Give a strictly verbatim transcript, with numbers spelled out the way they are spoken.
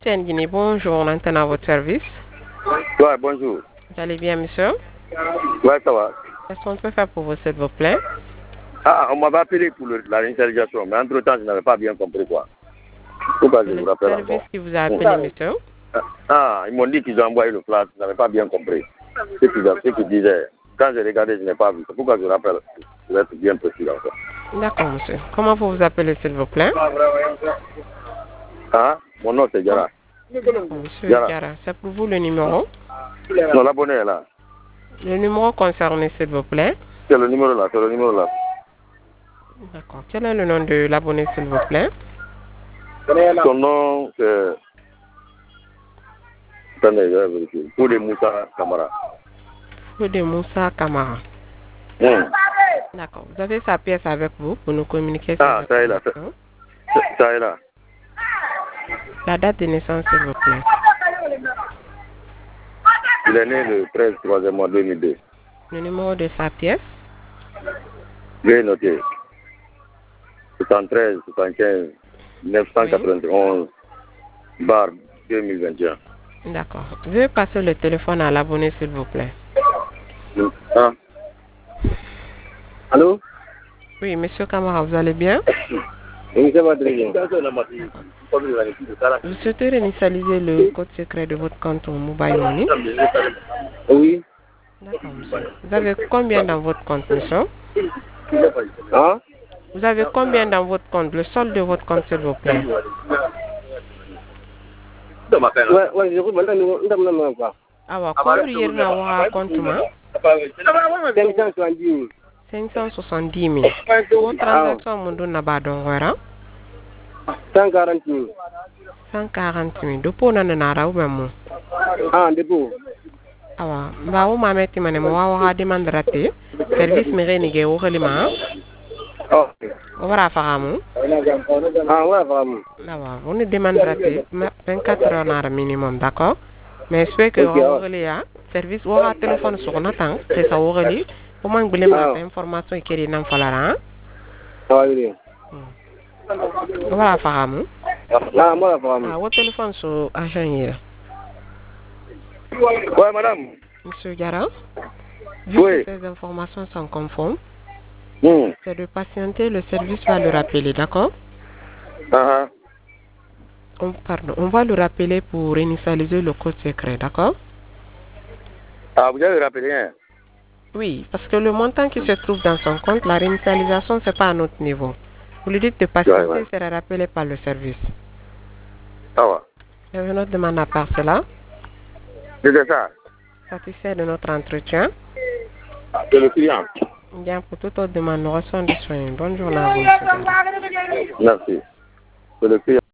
Guinée, bonjour, on entend à votre service. Ouais, bonjour. Vous allez bien, monsieur? Ouais, ça va. Qu'est-ce qu'on peut faire pour vous, s'il vous plaît? Ah, on m'avait appelé pour le, la réinitialisation, mais entre-temps, je n'avais pas bien compris quoi. Pourquoi je C'est vous le rappelle service encore? qui vous a appelé, monsieur? Ah, ils m'ont dit qu'ils ont envoyé le flash, je n'avais pas bien compris. Ce qu'ils ce qu'ils disaient. Quand j'ai regardé, je n'ai pas vu. C'est pourquoi je vous rappelle. Je vais être bien précis encore. D'accord, monsieur. Comment vous vous appelez, s'il vous plaît? Ah, mon nom c'est Diarra. D'accord, monsieur Diarra. Diarra. C'est pour vous le numéro? Non, l'abonné est là. Le numéro concerné, s'il vous plaît? C'est le numéro là, c'est le numéro là. D'accord. Quel est le nom de l'abonné, s'il vous plaît? Son nom, c'est... Attendez, je vais vérifier. Pour les Moussa Camara. Fodé Moussa Kamara. Hum. D'accord. Vous avez sa pièce avec vous pour nous communiquer sur Ah, ça est là. Ça, ça est là. la date de naissance, s'il vous plaît. Il est né le treize troisième mois deux mille deux. Le numéro de sa pièce? J'ai noté. soixante-treize, soixante-quinze, neuf cent quatre-vingt-onze, bar deux mille vingt et un. D'accord. Veuillez passer le téléphone à l'abonné, s'il vous plaît. Ah. Allô? Oui, monsieur Kamara, vous allez bien? Oui, ça va très bien. Vous souhaitez réinitialiser le code secret de votre compte au Mobile Money? Oui. D'accord, monsieur. Vous avez combien dans votre compte, monsieur? Hein? Vous avez combien dans votre compte? Le solde de votre compte, s'il vous plaît. Ouais, ouais, je vous demande quoi. Ah, ouais. Combien vous avez un compte, moi? cinq cent soixante-dix mille. cinq cent soixante-dix mille. Votre transaction, mon don n'a pas d'envoi. cent quarante mille. cent quarante mille. Depuis, on en a ou même. Ah, depuis. Ah, ouais. Bah, on m'a mis à me demander raté. Service méré négé au relima. Oh. On va faire un mot. Ah, ouais, vraiment. Ah, ouais. On est demandé raté. vingt-quatre heures minimum, d'accord? Mais je sais que Ok, on ouais. va service on va téléphone sur notre temps. C'est ça, on va aller. Pour moi, je vais Ah. information qui est dans le Ah, oui. on va faire un mot. Ah, moi, vraiment. Ah, votre téléphone sur agent hier. Ouais, madame. Monsieur Gara, vu Oui. que ces informations sont conformes, Hmm. c'est de patienter, le service va le rappeler, d'accord? Ah, On, pardon, on va le rappeler pour initialiser le code secret, d'accord? ah, vous avez rappelé, hein? Oui, parce que le montant qui se trouve dans son compte, la réinitialisation, c'est pas à notre niveau. Vous lui dites de patienter, Ouais, ouais. sera rappelé par le service. Ah, ouais. Il y a une autre demande à part cela. C'est ça. Satisfait de notre entretien. C'est le client. Bien, pour toute autre demande, nous recevons des soins. Bonne journée à vous, monsieur. Merci. C'est le client.